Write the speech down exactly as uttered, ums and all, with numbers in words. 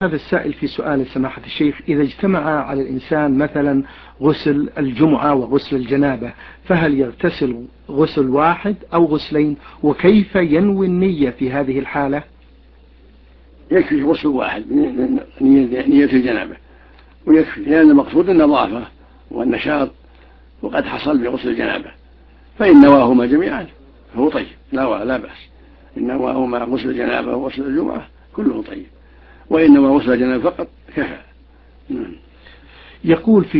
هذا السائل في سؤال سماحة الشيخ: إذا اجتمع على الإنسان مثلا غسل الجمعة وغسل الجنابة، فهل يغتسل غسل واحد أو غسلين؟ وكيف ينوي النية في هذه الحالة؟ يكفي غسل واحد، نية الجنابة ويكفي، لأن المقصود النظافة والنشاط، وقد حصل بغسل الجنابة، فإن نواهما جميعا فهو طيب، لا لا بأس. إن نواهما غسل الجنابة وغسل الجمعة كله طيب، وإنما غسل الجنابة فقط كفى. يقول في